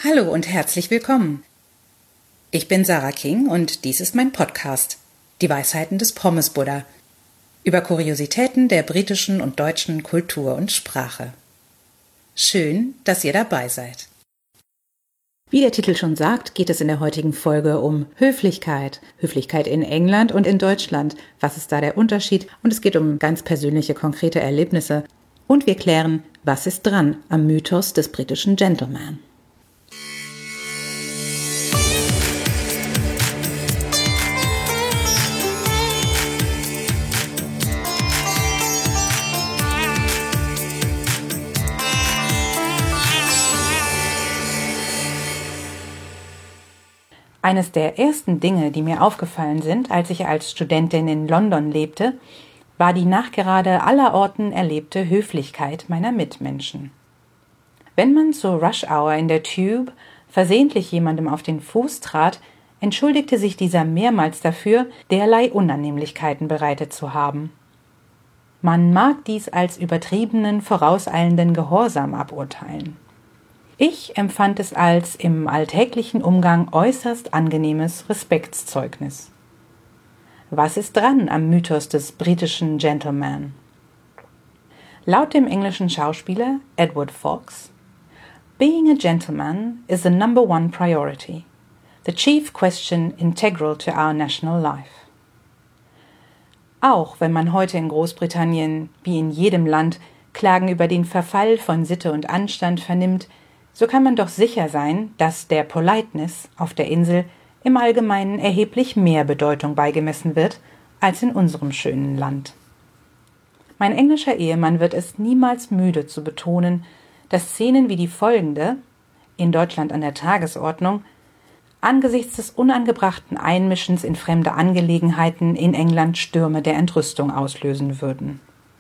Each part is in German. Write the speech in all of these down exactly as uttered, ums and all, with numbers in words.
Hallo und herzlich willkommen. Ich bin Sarah King und dies ist mein Podcast, die Weisheiten des Pommes-Buddha, über Kuriositäten der britischen und deutschen Kultur und Sprache. Schön, dass ihr dabei seid. Wie der Titel schon sagt, geht es in der heutigen Folge um Höflichkeit. Höflichkeit in England und in Deutschland. Was ist da der Unterschied? Und es geht um ganz persönliche, konkrete Erlebnisse. Und wir klären, was ist dran am Mythos des britischen Gentleman. Eines der ersten Dinge, die mir aufgefallen sind, als ich als Studentin in London lebte, war die nachgerade allerorten erlebte Höflichkeit meiner Mitmenschen. Wenn man zur Rush-Hour in der Tube versehentlich jemandem auf den Fuß trat, entschuldigte sich dieser mehrmals dafür, derlei Unannehmlichkeiten bereitet zu haben. Man mag dies als übertriebenen, vorauseilenden Gehorsam aburteilen. Ich empfand es als im alltäglichen Umgang äußerst angenehmes Respektszeugnis. Was ist dran am Mythos des britischen Gentleman? Laut dem englischen Schauspieler Edward Fox, "Being a gentleman is the number one priority, the chief question integral to our national life." Auch wenn man heute in Großbritannien, wie in jedem Land, Klagen über den Verfall von Sitte und Anstand vernimmt, so kann man doch sicher sein, dass der Politeness auf der Insel im Allgemeinen erheblich mehr Bedeutung beigemessen wird als in unserem schönen Land. Mein englischer Ehemann wird es niemals müde zu betonen, dass Szenen wie die folgende, in Deutschland an der Tagesordnung, angesichts des unangebrachten Einmischens in fremde Angelegenheiten in England Stürme der Entrüstung auslösen würden.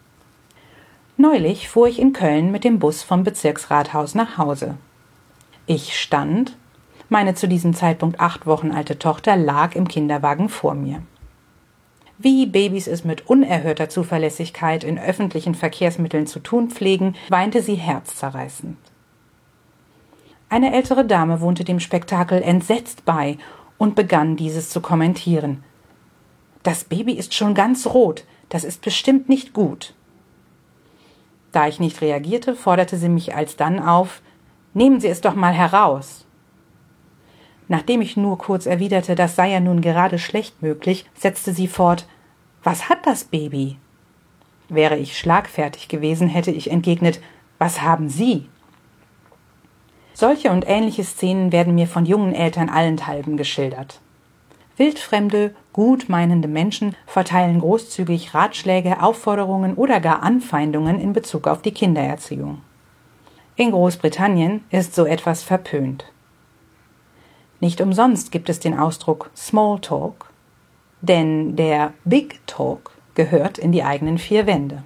Neulich fuhr ich in Köln mit dem Bus vom Bezirksrathaus nach Hause. Ich stand, meine zu diesem Zeitpunkt acht Wochen alte Tochter lag im Kinderwagen vor mir. Wie Babys es mit unerhörter Zuverlässigkeit in öffentlichen Verkehrsmitteln zu tun pflegen, weinte sie herzzerreißend. Eine ältere Dame wohnte dem Spektakel entsetzt bei und begann dieses zu kommentieren. »Das Baby ist schon ganz rot, das ist bestimmt nicht gut.« Da ich nicht reagierte, forderte sie mich alsdann auf, »Nehmen Sie es doch mal heraus!« Nachdem ich nur kurz erwiderte, das sei ja nun gerade schlecht möglich, setzte sie fort, »Was hat das Baby?« Wäre ich schlagfertig gewesen, hätte ich entgegnet, »Was haben Sie?« Solche und ähnliche Szenen werden mir von jungen Eltern allenthalben geschildert. Wildfremde, gutmeinende Menschen verteilen großzügig Ratschläge, Aufforderungen oder gar Anfeindungen in Bezug auf die Kindererziehung. In Großbritannien ist so etwas verpönt. Nicht umsonst gibt es den Ausdruck Small Talk, denn der Big Talk gehört in die eigenen vier Wände.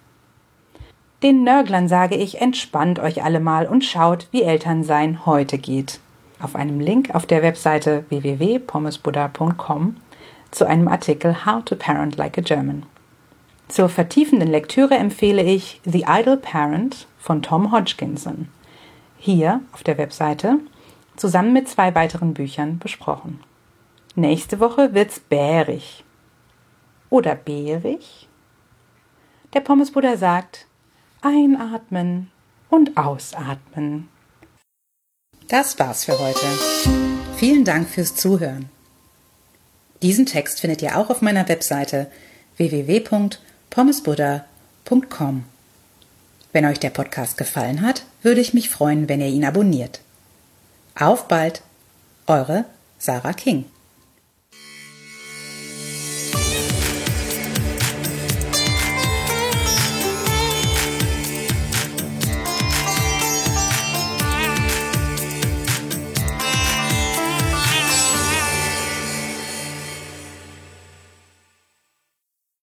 Den Nörglern sage ich, entspannt euch alle mal und schaut, wie Elternsein heute geht. Auf einem Link auf der Webseite w w w punkt pommesbuddha punkt com zu einem Artikel How to Parent Like a German. Zur vertiefenden Lektüre empfehle ich The Idle Parent von Tom Hodgkinson. Hier auf der Webseite zusammen mit zwei weiteren Büchern besprochen. Nächste Woche wird's bärig. Oder bärig? Der Pommes-Buddha sagt, einatmen und ausatmen. Das war's für heute. Vielen Dank fürs Zuhören. Diesen Text findet ihr auch auf meiner Webseite w w w punkt pommesbuddha punkt com. Wenn euch der Podcast gefallen hat, würde ich mich freuen, wenn ihr ihn abonniert. Auf bald, eure Sarah King.